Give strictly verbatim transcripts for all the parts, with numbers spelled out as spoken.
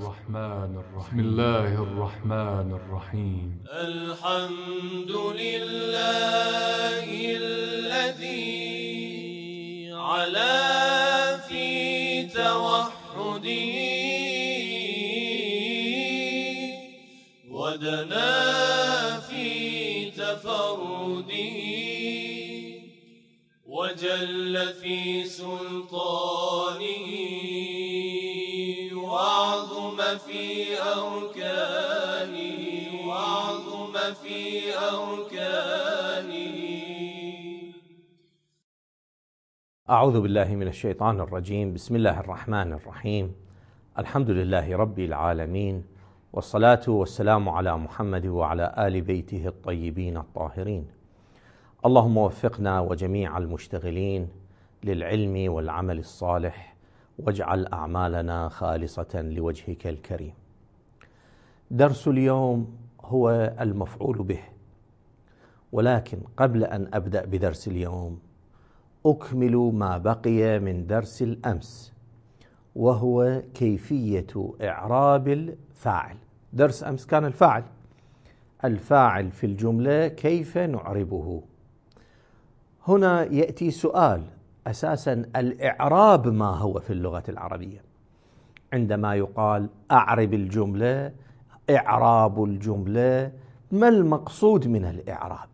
الرحمن الرحيم بسم الله الرحمن الرحيم الحمد لله الذي علا في توحده ودنا في تفرده وجل في سلطانه وعظم في أركانه وعظم في أركانه. أعوذ بالله من الشيطان الرجيم. بسم الله الرحمن الرحيم. الحمد لله رب العالمين، والصلاة والسلام على محمد وعلى آل بيته الطيبين الطاهرين. اللهم وفقنا وجميع المشتغلين للعلم والعمل الصالح، واجعل أعمالنا خالصة لوجهك الكريم. درس اليوم هو المفعول به، ولكن قبل أن أبدأ بدرس اليوم أكمل ما بقي من درس الأمس، وهو كيفية إعراب الفاعل. درس أمس كان الفاعل الفاعل في الجملة كيف نعربه. هنا يأتي سؤال: أساساً الإعراب ما هو في اللغة العربية؟ عندما يقال أعرب الجملة، إعراب الجملة، ما المقصود من الإعراب؟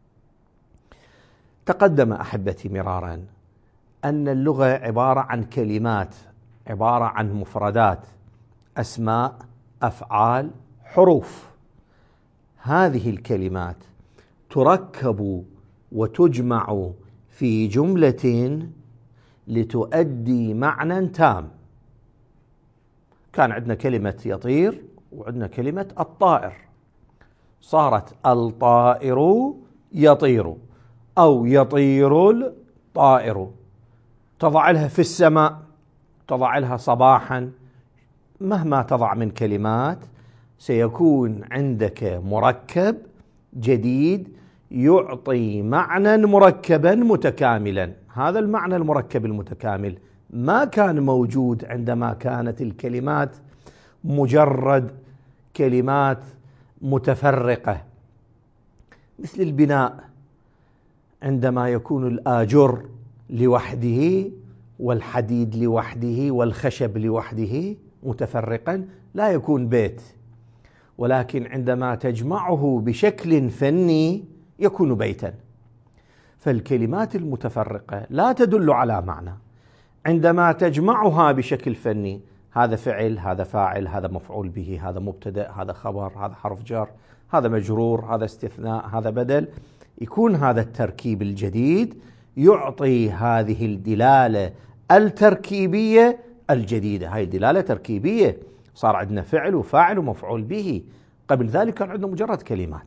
تقدم أحبتي مرارا أن اللغة عبارة عن كلمات، عبارة عن مفردات، أسماء، أفعال، حروف. هذه الكلمات تركب وتجمع في جملة لتؤدي معنى تام. كان عندنا كلمة يطير وعندنا كلمة الطائر، صارت الطائر يطير أو يطير الطائر. تضع لها في السماء، تضع لها صباحا، مهما تضع من كلمات سيكون عندك مركب جديد يعطي معنى مركبا متكاملا. هذا المعنى المركب المتكامل ما كان موجود عندما كانت الكلمات مجرد كلمات متفرقة. مثل البناء، عندما يكون الآجر لوحده والحديد لوحده والخشب لوحده متفرقا لا يكون بيت، ولكن عندما تجمعه بشكل فني يكون بيتا. فالكلمات المتفرقة لا تدل على معنى، عندما تجمعها بشكل فني، هذا فعل، هذا فاعل، هذا مفعول به، هذا مبتدأ، هذا خبر، هذا حرف جر، هذا مجرور، هذا استثناء، هذا بدل، يكون هذا التركيب الجديد يعطي هذه الدلالة التركيبية الجديدة. هاي الدلالة تركيبية، صار عندنا فعل وفاعل ومفعول به. قبل ذلك كان عندنا مجرد كلمات.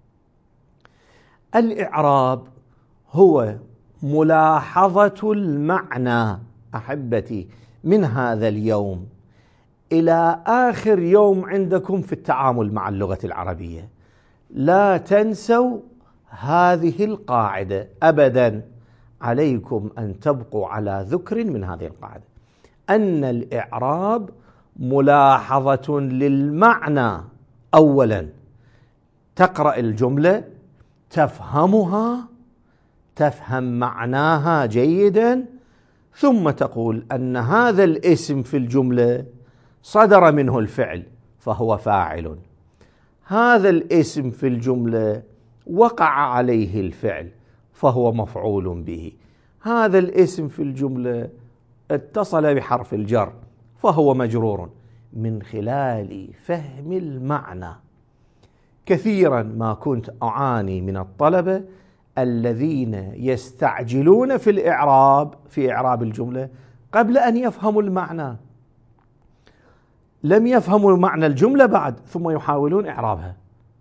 الإعراب هو ملاحظة المعنى أحبتي من هذا اليوم إلى آخر يوم عندكم في التعامل مع اللغة العربية. لا تنسوا هذه القاعدة أبدا، عليكم أن تبقوا على ذكر من هذه القاعدة، أن الإعراب ملاحظة للمعنى. أولا تقرأ الجملة، تفهمها، تفهم معناها جيدا، ثم تقول أن هذا الاسم في الجملة صدر منه الفعل فهو فاعل، هذا الاسم في الجملة وقع عليه الفعل فهو مفعول به، هذا الاسم في الجملة اتصل بحرف الجر فهو مجرور. من خلال فهم المعنى. كثيرا ما كنت أعاني من الطلبة الذين يستعجلون في الإعراب، في إعراب الجملة قبل أن يفهموا المعنى. لم يفهموا معنى الجملة بعد ثم يحاولون إعرابها.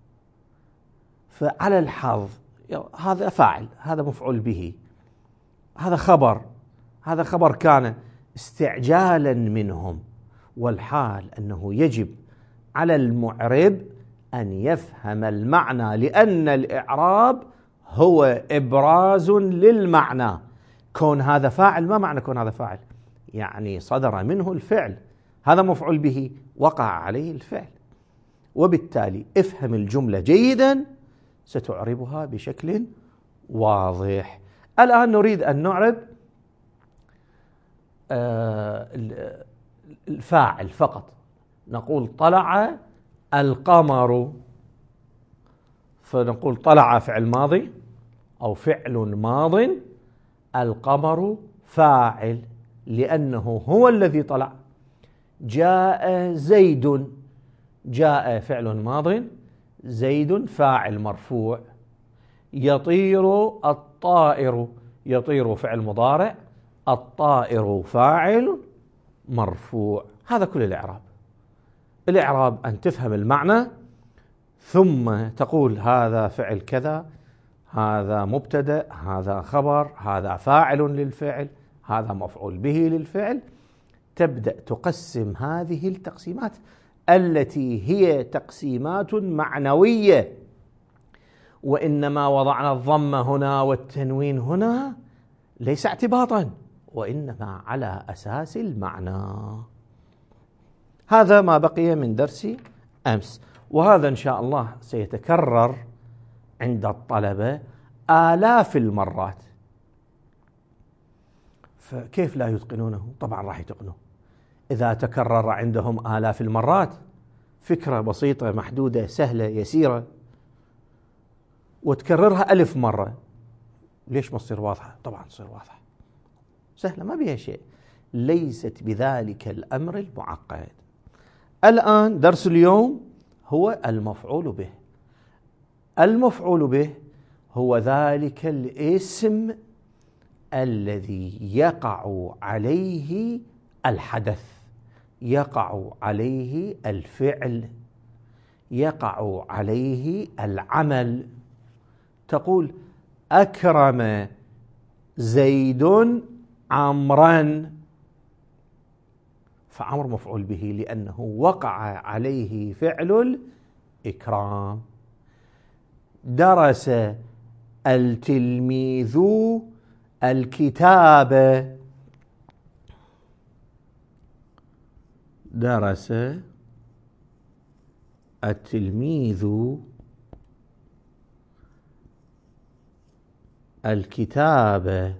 فعلى الحظ، هذا فاعل، هذا مفعول به، هذا خبر، هذا خبر كان، استعجالا منهم. والحال أنه يجب على المعرب أن يفهم المعنى، لأن الإعراب هو إبراز للمعنى. كون هذا فاعل، ما معنى كون هذا فاعل؟ يعني صدر منه الفعل هذا مفعول به وقع عليه الفعل، وبالتالي افهم الجملة جيدا ستعربها بشكل واضح. الآن نريد أن نعرب الفاعل فقط. نقول طلع القمر، فنقول طلع فعل ماضي أو فعل ماض، القمر فاعل لأنه هو الذي طلع. جاء زيد، جاء فعل ماض، زيد فاعل مرفوع. يطير الطائر، يطير فعل مضارع، الطائر فاعل مرفوع. هذا كل الإعراب. الإعراب أن تفهم المعنى ثم تقول هذا فعل كذا، هذا مبتدأ، هذا خبر، هذا فاعل للفعل، هذا مفعول به للفعل. تبدأ تقسم هذه التقسيمات التي هي تقسيمات معنوية، وإنما وضعنا الضم هنا والتنوين هنا ليس اعتباطا، وإنما على أساس المعنى. هذا ما بقي من درس أمس، وهذا إن شاء الله سيتكرر عند الطلبة آلاف المرات. فكيف لا يتقنونه؟ طبعا راح يتقنوه إذا تكرر عندهم آلاف المرات. فكرة بسيطة محدودة سهلة يسيرة وتكررها ألف مرة، ليش ما تصير واضحة؟ طبعا تصير واضحة سهلة ما بها شيء، ليست بذلك الأمر المعقد. الآن درس اليوم هو المفعول به. المفعول به هو ذلك الاسم الذي يقع عليه الحدث، يقع عليه الفعل، يقع عليه العمل. تقول أكرم زيد عمرا، فعمر مفعول به لأنه وقع عليه فعل الإكرام. درس التلميذ الكتاب، درس التلميذ الكتاب.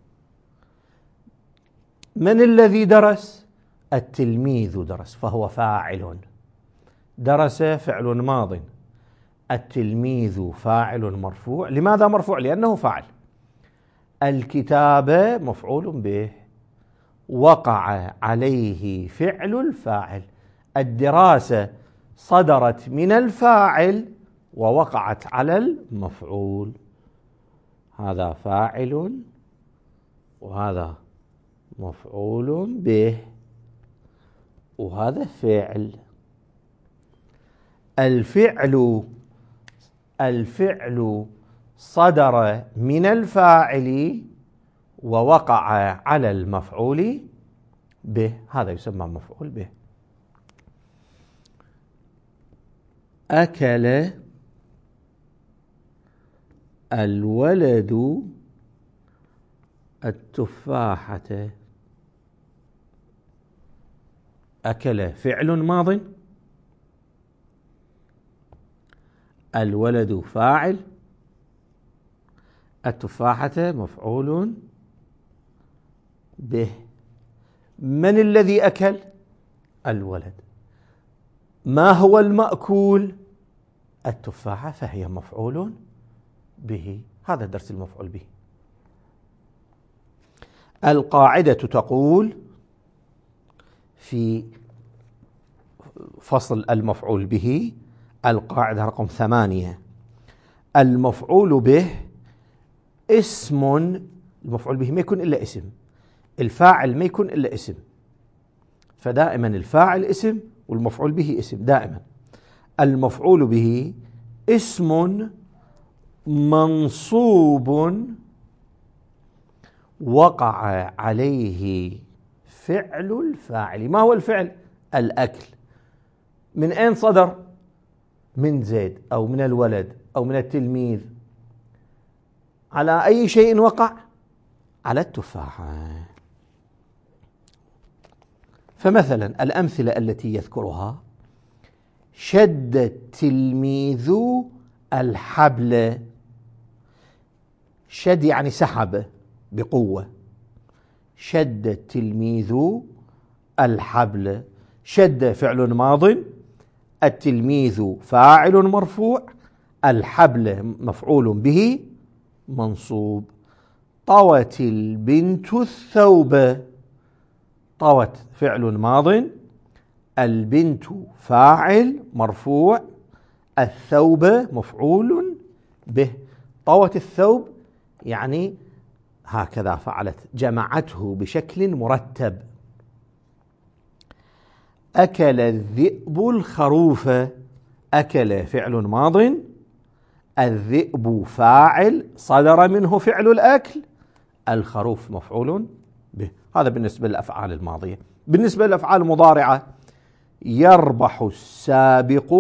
من الذي درس؟ التلميذ درس، فهو فاعل. درس فعل ماض، التلميذ فاعل مرفوع. لماذا مرفوع؟ لأنه فاعل. الكتاب مفعول به، وقع عليه فعل الفاعل. الدراسة صدرت من الفاعل ووقعت على المفعول. هذا فاعل وهذا مفعول به وهذا فعل. الفعل الفعل صدر من الفاعل ووقع على المفعول به، هذا يسمى مفعول به. أكل الولد التفاحة. أكل فعل ماض، الولد فاعل، التفاحة مفعول به. من الذي أكل؟ الولد. ما هو المأكول؟ التفاحة، فهي مفعول به. هذا درس المفعول به. القاعدة تقول في فصل المفعول به، القاعدة رقم ثمانية: المفعول به اسم. المفعول به ما يكون إلا اسم، الفاعل ما يكون إلا اسم، فدائما الفاعل اسم والمفعول به اسم دائما. المفعول به اسم منصوب وقع عليه فعل الفاعل. ما هو الفعل؟ الأكل. من أين صدر؟ من زيد أو من الولد أو من التلميذ. على أي شيء وقع؟ على التفاحة. فمثلا الأمثلة التي يذكرها: شد التلميذ الحبل. شد يعني سحب بقوة. شد التلميذ الحبل. شد فعل ماض، التلميذ فاعل مرفوع، الحبل مفعول به منصوب. طوت البنت الثوب. طوت فعل ماض، البنت فاعل مرفوع، الثوب مفعول به. طوت الثوب يعني هكذا فعلت، جمعته بشكل مرتب. أكل الذئب الخروف. أكل فعل ماض، الذئب فاعل صدر منه فعل الأكل، الخروف مفعول به. هذا بالنسبة للأفعال الماضية. بالنسبة للأفعال المضارعة: يربح السابق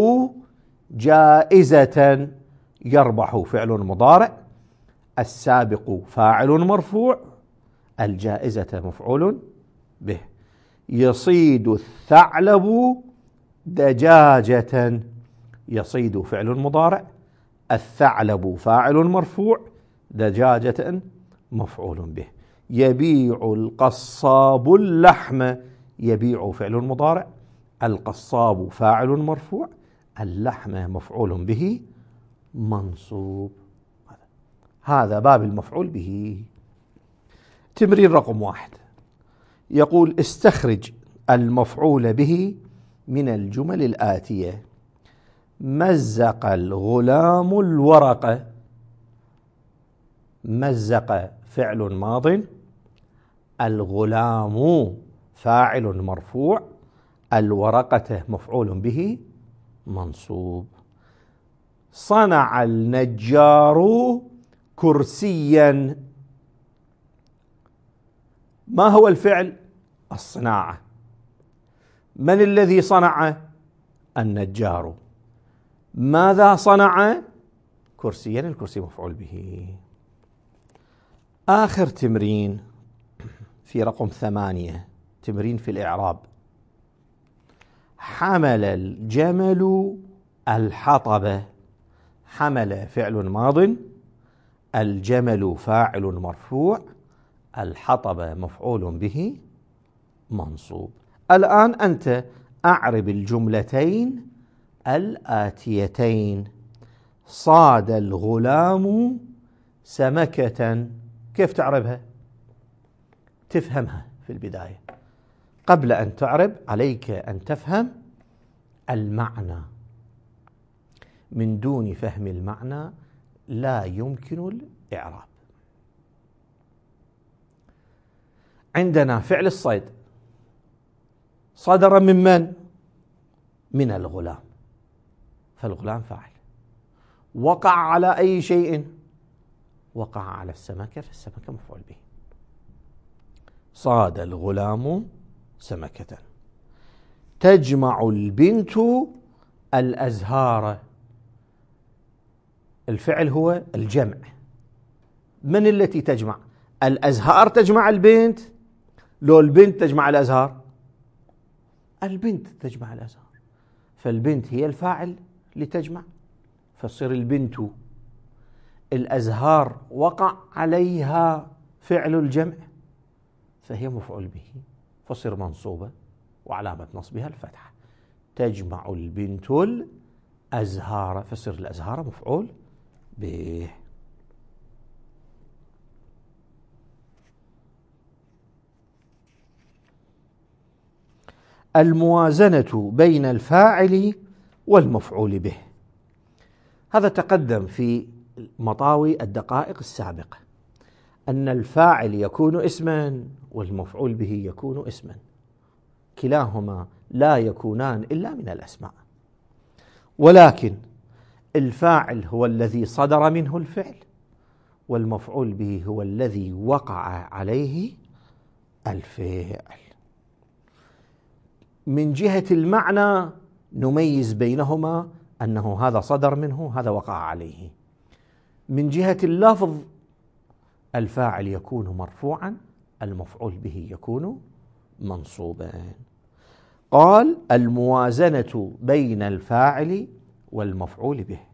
جائزة. يربح فعل مضارع، السابق فاعل مرفوع، الجائزة مفعول به. يصيد الثعلب دجاجة. يصيد فعل مضارع، الثعلب فاعل مرفوع، دجاجة مفعول به. يبيع القصاب اللحم. يبيع فعل مضارع، القصاب فاعل مرفوع، اللحم مفعول به منصوب. هذا باب المفعول به. تمرين رقم واحد يقول: استخرج المفعول به من الجمل الآتية: مزق الغلام الورقة. مزق فعل ماض، الغلام فاعل مرفوع، الورقة مفعول به منصوب. صنع النجار كرسيا. ما هو الفعل؟ الصناعة. من الذي صنع؟ النجار. ماذا صنع؟ كرسيا، الكرسي مفعول به. آخر تمرين في رقم ثمانية، تمرين في الإعراب: حمل الجمل الحطب. حمل فعل ماض، الجمل فاعل مرفوع، الحطب مفعول به منصوب. الآن أنت أعرب الجملتين الآتيتين: صاد الغلام سمكة. كيف تعربها؟ تفهمها في البداية. قبل أن تعرب عليك أن تفهم المعنى. من دون فهم المعنى لا يمكن الإعراب. عندنا فعل الصيد صدر من من؟ من الغلام، فالغلام فاعل. وقع على أي شيء؟ وقع على السمكة، فالسمكة مفعول به. صاد الغلام سمكة. تجمع البنت الأزهار. الفعل هو الجمع. من التي تجمع؟ الأزهار تجمع البنت، لو البنت تجمع الأزهار؟ البنت تجمع الأزهار، فالبنت هي الفاعل لتجمع، فتصير البنت. الأزهار وقع عليها فعل الجمع، فهي مفعول به، فتصير منصوبة وعلامة نصبها الفتحة. تجمع البنت الأزهار، فتصير الأزهار مفعول به. الموازنة بين الفاعل والمفعول به. هذا تقدم في مطاوي الدقائق السابقة، أن الفاعل يكون اسما والمفعول به يكون اسما، كلاهما لا يكونان إلا من الأسماء، ولكن الفاعل هو الذي صدر منه الفعل، والمفعول به هو الذي وقع عليه الفعل. من جهة المعنى نميز بينهما، أنه هذا صدر منه، هذا وقع عليه. من جهة اللفظ الفاعل يكون مرفوعا، المفعول به يكون منصوبا. قال الموازنة بين الفاعل والمفعول به.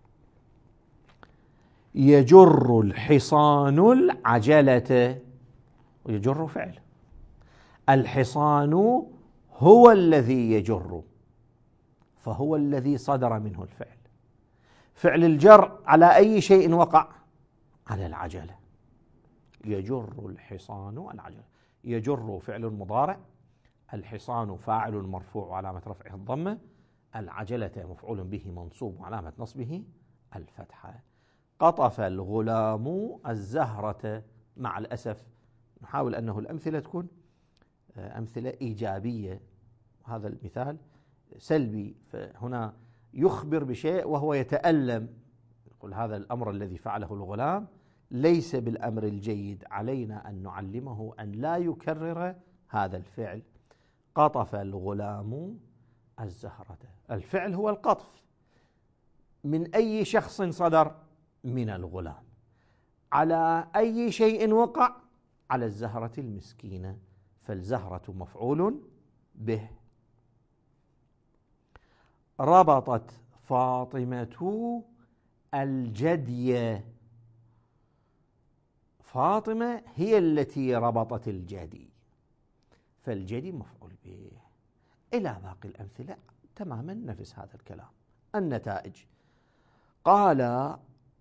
يجر الحصان العجلة، ويجر فعل، الحصان هو الذي يجر، فهو الذي صدر منه الفعل. فعل الجر على أي شيء وقع؟ على العجلة. يجر الحصان العجلة. يجر فعل مضارع، الحصان فاعل مرفوع وعلامة رفعه الضمة، العجلة مفعول به منصوب وعلامة نصبه الفتحة. قطف الغلام الزهرة. مع الأسف نحاول أنه الأمثلة تكون أمثلة إيجابية، هذا المثال سلبي، فهنا يخبر بشيء وهو يتألم، يقول هذا الأمر الذي فعله الغلام ليس بالأمر الجيد، علينا أن نعلمه أن لا يكرر هذا الفعل. قطف الغلام الزهرة. الفعل هو القطف. من أي شخص صدر؟ من الغلام. على أي شيء وقع؟ على الزهرة المسكينة، فالزهرة مفعول به. ربطت فاطمة الجدي. فاطمة هي التي ربطت الجدي، فالجدي مفعول به. إلى باقي الأمثلة تماما نفس هذا الكلام. النتائج: قال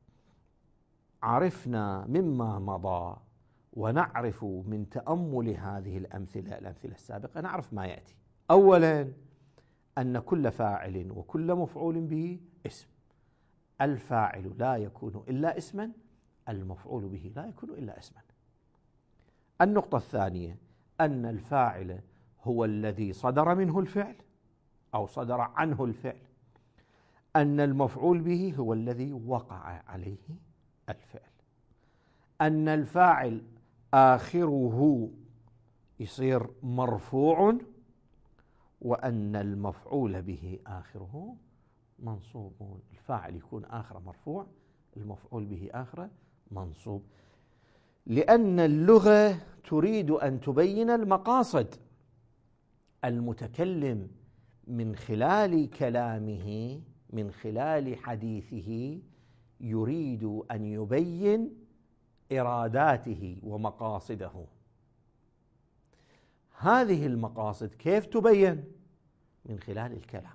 عرفنا مما مضى ونعرف من تأمل هذه الأمثلة الأمثلة السابقة، نعرف ما يأتي. أولا أن كل فاعل وكل مفعول به اسم. الفاعل لا يكون إلا اسما، المفعول به لا يكون إلا اسما. النقطة الثانية أن الفاعل هو الذي صدر منه الفعل أو صدر عنه الفعل، أن المفعول به هو الذي وقع عليه الفعل، أن الفاعل آخره يصير مرفوع، وأن المفعول به آخره منصوب. الفاعل يكون آخره مرفوع، المفعول به آخره منصوب، لأن اللغة تريد أن تبين المقاصد. المتكلم من خلال كلامه، من خلال حديثه، يريد أن يبين إراداته ومقاصده. هذه المقاصد كيف تبين؟ من خلال الكلام.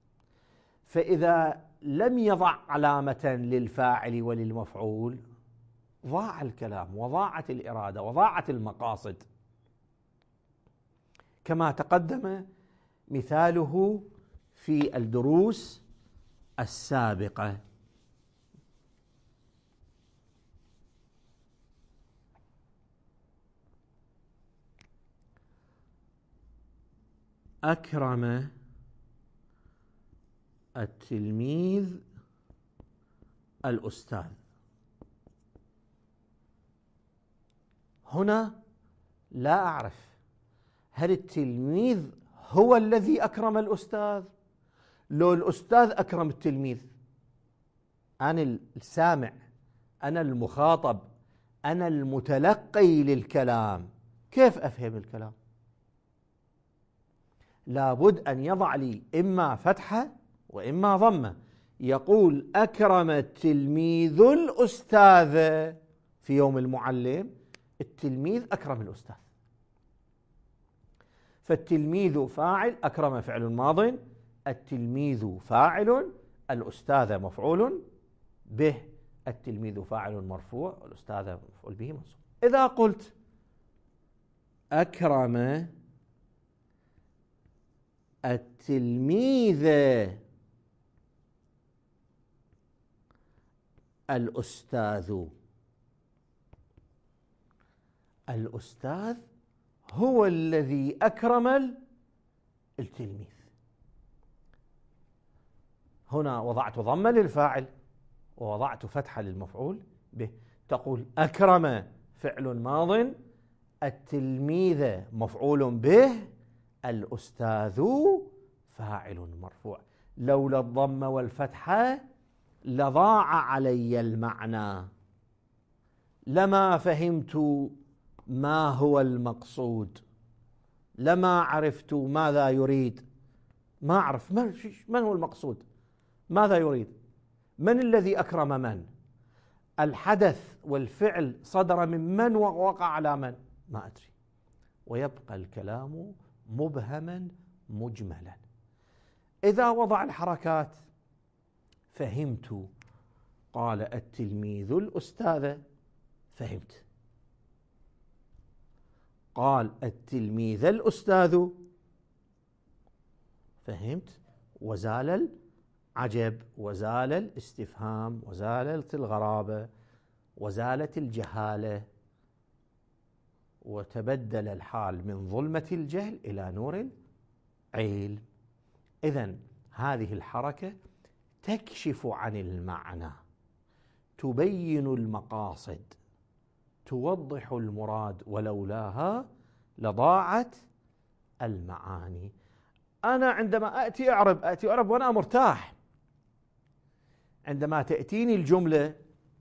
فإذا لم يضع علامة للفاعل وللمفعول ضاع الكلام وضاعت الإرادة وضاعت المقاصد، كما تقدم مثاله في الدروس السابقة. أكرم التلميذ الأستاذ. هنا لا أعرف هل التلميذ هو الذي أكرم الأستاذ لو الأستاذ أكرم التلميذ. أنا السامع، أنا المخاطب، أنا المتلقي للكلام، كيف أفهم الكلام؟ لابد أن يضع لي إما فتحة وإما ضمة. يقول أكرم التلميذ الأستاذ في يوم المعلم، التلميذ أكرم الأستاذ، فالتلميذ فاعل، أكرم فعل ماض، التلميذ فاعل، الأستاذ مفعول به، التلميذ فاعل مرفوع، والأستاذ مفعول به منصوب. إذا قلت أكرم التلميذ الأستاذ، الأستاذ هو الذي أكرم التلميذ. هنا وضعت ضمة للفاعل ووضعت فتحة للمفعول به. تقول أكرم فعل ماض، التلميذ مفعول به، الأستاذ فاعل مرفوع. لولا الضمة والفتحة لضاع علي المعنى، لما فهمت ما هو المقصود، لما عرفت ماذا يريد. ما أعرف من هو المقصود، ماذا يريد، من الذي أكرم من، الحدث والفعل صدر من من ووقع على من، ما أدري. ويبقى الكلام مبهما مجملا. إذا وضع الحركات فهمت. قال التلميذ الأستاذ، فهمت. قال التلميذ الأستاذ، فهمت. وزال العجب، وزال الاستفهام، وزالت الغرابة، وزالت الجهالة، وتبدل الحال من ظلمة الجهل إلى نور العلم. إذن هذه الحركة تكشف عن المعنى، تبين المقاصد، توضح المراد، ولولاها لضاعت المعاني. أنا عندما أتي أعرب أتي أعرب وأنا مرتاح. عندما تأتيني الجملة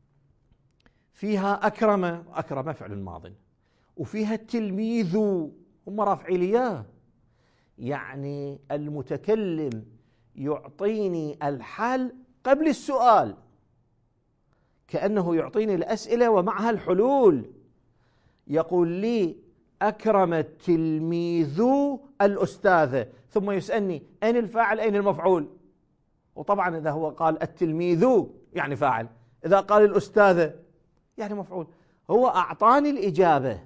فيها أكرم، أكرم فعل ماض، وفيها التلميذ، هم رافعيلية، يعني المتكلم يعطيني الحل قبل السؤال، كأنه يعطيني الأسئلة ومعها الحلول. يقول لي أكرم التلميذ الأستاذ، ثم يسألني أين الفاعل أين المفعول. وطبعا إذا هو قال التلميذ يعني فاعل، إذا قال الأستاذ يعني مفعول. هو أعطاني الإجابة،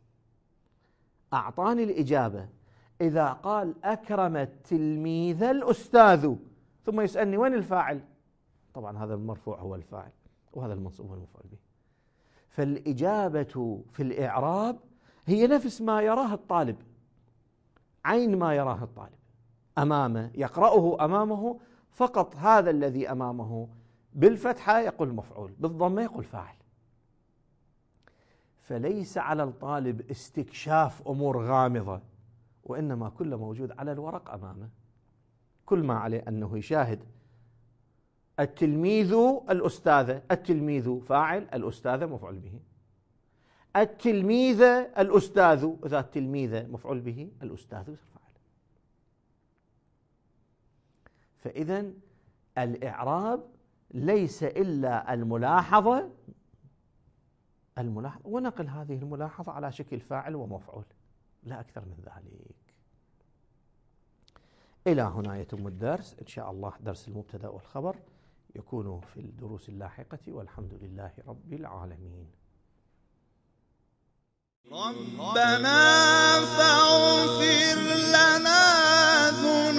أعطاني الإجابة. إذا قال أكرم التلميذ الأستاذ ثم يسألني وين الفاعل، طبعا هذا المرفوع هو الفاعل وهذا المنصوب هو المفعول به. فالإجابة في الإعراب هي نفس ما يراه الطالب، عين ما يراه الطالب أمامه، يقرأه أمامه، فقط هذا الذي أمامه بالفتحة يقول مفعول، بالضمة يقول فاعل. فليس على الطالب استكشاف أمور غامضة، وإنما كل موجود على الورق أمامه. كل ما عليه أنه يشاهد التلميذ الأستاذة، التلميذ فاعل، الأستاذة مفعول به. التلميذة الأستاذ، إذا التلميذة مفعول به، الأستاذ فاعل. فإذن الإعراب ليس إلا الملاحظة الملاحظة ونقل هذه الملاحظة على شكل فاعل ومفعول، لا أكثر من ذلك. إلى هنا يتم الدرس إن شاء الله. درس المبتدأ والخبر يكون في الدروس اللاحقة، والحمد لله رب العالمين. ربنا فاغفر لنا ذنوبنا